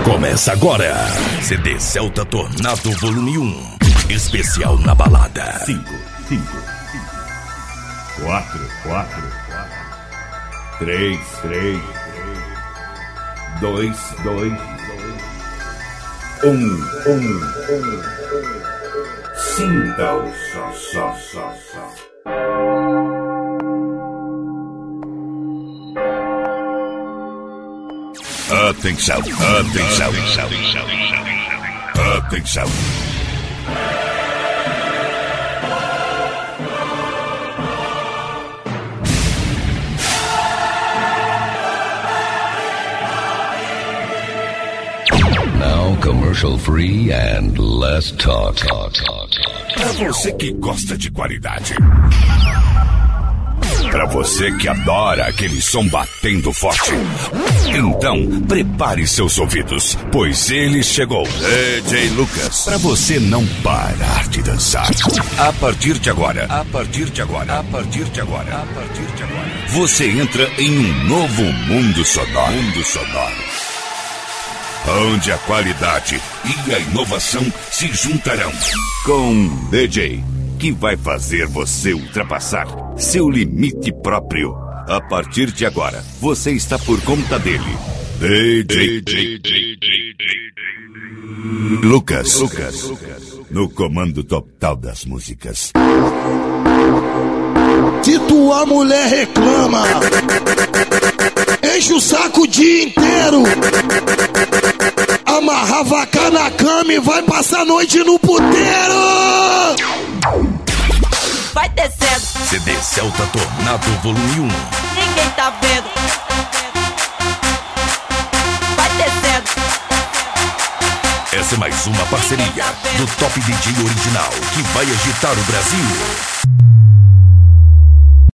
Começa agora. CD Celta Tornado Volume 1. Especial na balada. 5, 4, 3, 2, 1. Sinta o só. Atenção. Now commercial free and less talk. Pra você que gosta de qualidade. Pra você que adora aquele som batendo forte. Então, prepare seus ouvidos, pois ele chegou. DJ Lucas. Pra você não parar de dançar. A partir de agora. Você entra em um novo mundo sonoro. Onde a qualidade e a inovação se juntarão. Com um DJ que vai fazer você ultrapassar seu limite próprio. A partir de agora, você está por conta dele. DJ Lucas. No comando total das músicas. Se tua mulher reclama, enche o saco o dia inteiro, amarra a vaca na cama e vai passar a noite no puteiro. Vai descendo, CD Celta Tornado Volume 1. ninguém tá vendo. Vai descendo, Essa é mais uma parceria do Top DJ Original que vai agitar o Brasil.